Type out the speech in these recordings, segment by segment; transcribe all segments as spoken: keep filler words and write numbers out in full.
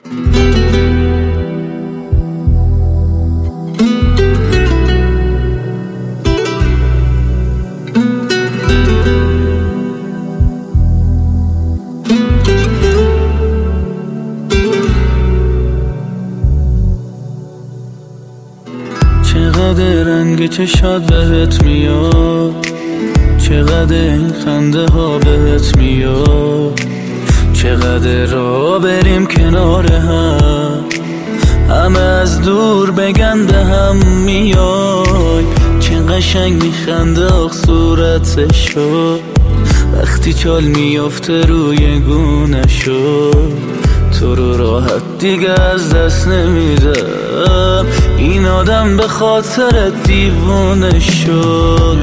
چقدر رنگ چشات بهت میاد، چقدر این خنده ها بهت میاد، چقدر را بریم کنار هم، همه از دور بگن به هم میای. چه قشنگ میخنده آخ صورتشو، وقتی چال میافته روی گونه‌شو. تو رو راحت دیگه از دست نمیدم، این آدم به خاطر دیوونه شد.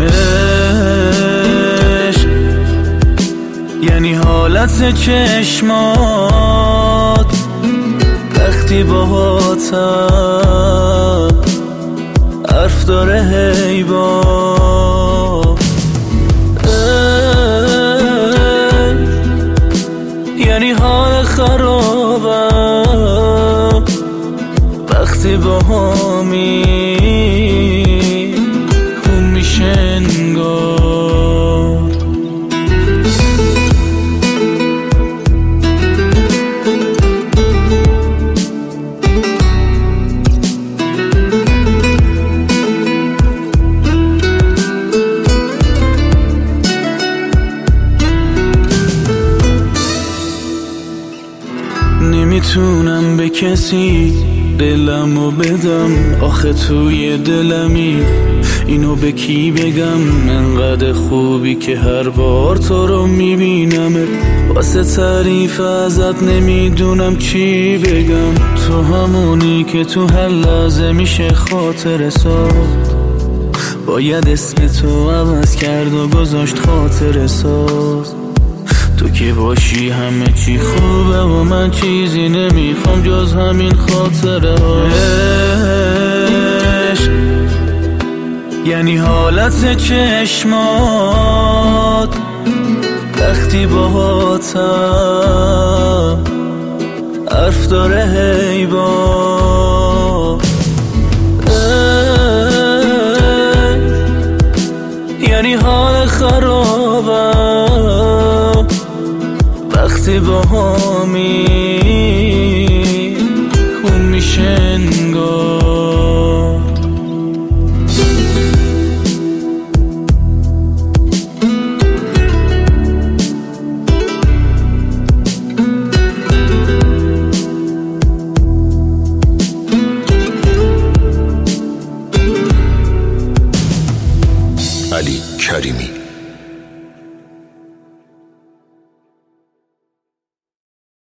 یعنی حالت چشمات وقتی باهاتم حرف داره هی با، یعنی حال خرابم وقتی با همی خون میشه انگار. نمیتونم به کسی دلمو بدم، آخه توی دلمی اینو به کی بگم؟ انقدر خوبی که هر بار تو رو میبینم، واسه تعریف ازت نمیدونم چی بگم. تو همونی که تو هر لحظه میشه خاطر ساز، باید اسم تو عوض کرد و گذاشت خاطر ساز. تو که باشی همه چی خوبه و من چیزی نمیخوام جز همین خاطره هاش. یعنی حالت چشمات وقتی باهاتم حرف داره هی با، یعنی حال خرابم وقتی با همی خون میشه انگار. علی کریمی.